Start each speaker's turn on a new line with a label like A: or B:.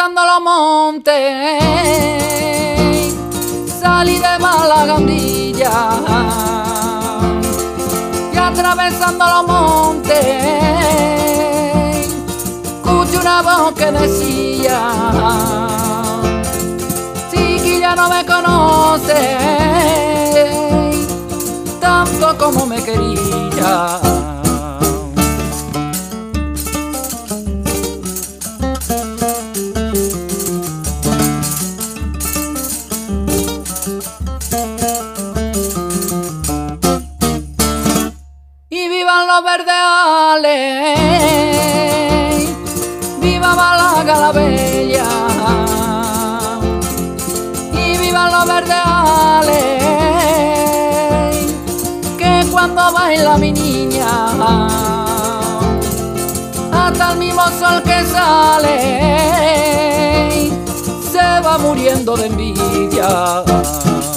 A: atravesando los montes, salí de Malagandilla y atravesando los montes escuché una voz que decía: chiquilla, no me conoce tanto como me quería. Y vivan los verdeales, viva Málaga la bella, y vivan los verdeales, que cuando baila mi niña, hasta el mismo sol que sale se va muriendo de envidia.